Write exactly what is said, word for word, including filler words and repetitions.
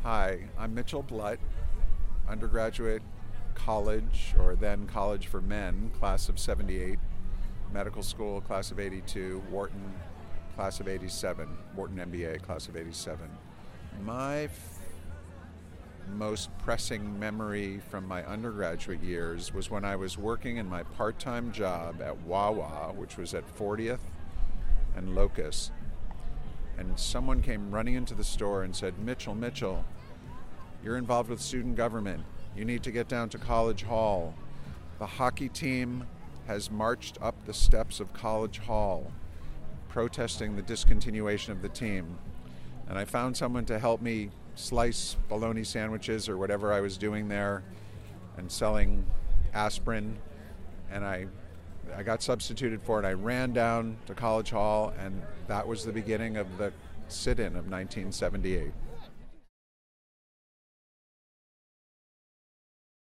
Hi, I'm Mitchell Blutt, undergraduate college, or then college for men, class of seventy-eight, medical school, class of eighty-two, Wharton, class of eighty-seven, Wharton M B A, class of eighty-seven. My f- most pressing memory from my undergraduate years was when I was working in my part-time job at Wawa, which was at fortieth and Locust. And someone came running into the store and said, Mitchell, Mitchell, you're involved with student government. You need to get down to College Hall. The hockey team has marched up the steps of College Hall, protesting the discontinuation of the team. And I found someone to help me slice bologna sandwiches or whatever I was doing there and selling aspirin. And I I got substituted for it. I ran down to College Hall, and that was the beginning of the sit-in of nineteen seventy-eight.